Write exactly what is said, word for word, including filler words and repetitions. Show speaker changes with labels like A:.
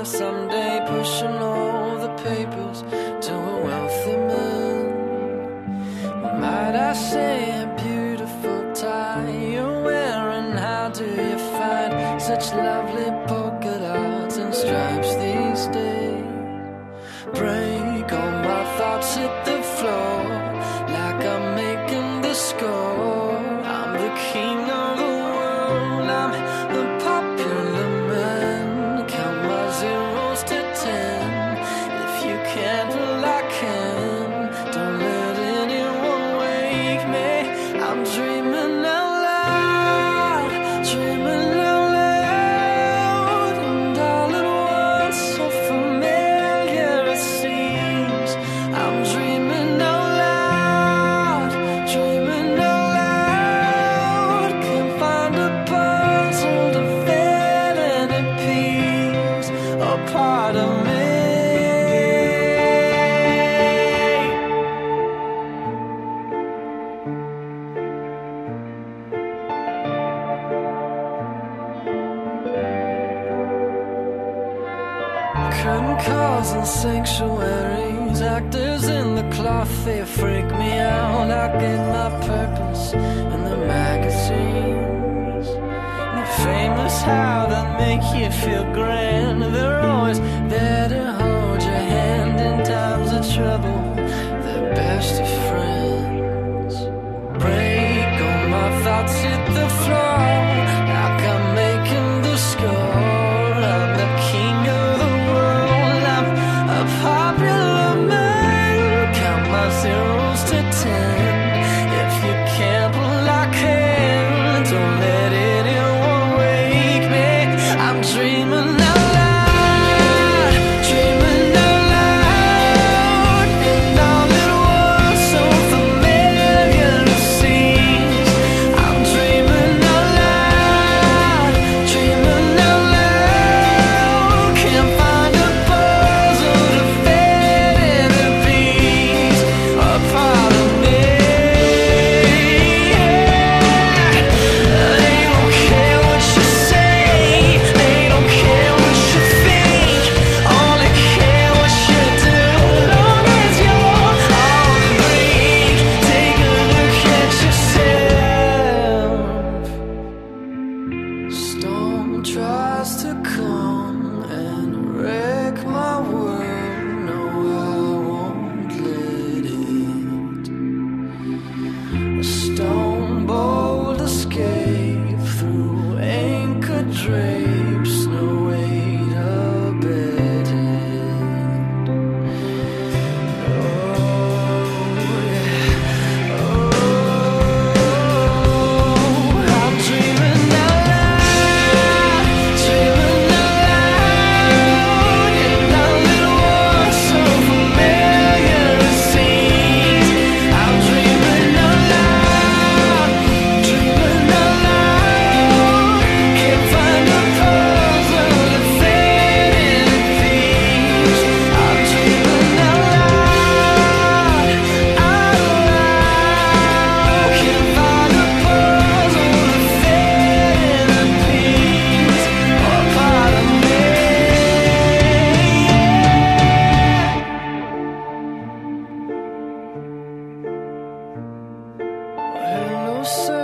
A: retire someday, pushing all the papers to a wealthy man. What might I say, a beautiful tie you're wearing? How do you find such lovely polka dots and stripes these days? Break all my thoughts, hit the floor like I'm making the score. I'm the king of the world, I'm the popular man. Count my zeros to ten. If you can't, well I can. Don't let anyone wake me. I'm dreaming out loud, dreaming out loud, and all at once so familiar it seems. I'm dreaming out loud, dreaming out loud. Can't find a puzzle to fit any piece or part of me. Curtain calls and sanctuaries, actors in the cloth, they freak me out. I get my purpose in the magazines. They're famous how they make you feel grand. They're always there to hold your hand in times of trouble. They're best of friends. Break all my thoughts, hit the floor like I'm making the score. I'm the king of the world, I'm a popular man. Count my zeros to ten. If you can't, well I can. Don't let anyone wake me. I'm dreaming out loud, dreaming out loud, and all it was so familiar it seems. I'm dreaming out loud, dreaming out loud. Can't find a puzzle to fit in a piece or part of me. They don't care what you say, they don't care what you think, only care what you do. Long as you're on the brink, take a look at yourself. Storm tries to come and wreck my world. No, I won't let it. A stone bold escape through anchor drapes, no way to bed it. Oh, yeah. Oh, I'm dreaming out loud, dreaming out loud, and all it was so familiar it seems. I'm dreaming out loud, dreaming out loud. Can't find a puzzle to fit in a piece. I'm dreaming out loud, out loud. Can't find a puzzle to fit in a piece or part of me. Hello, sir.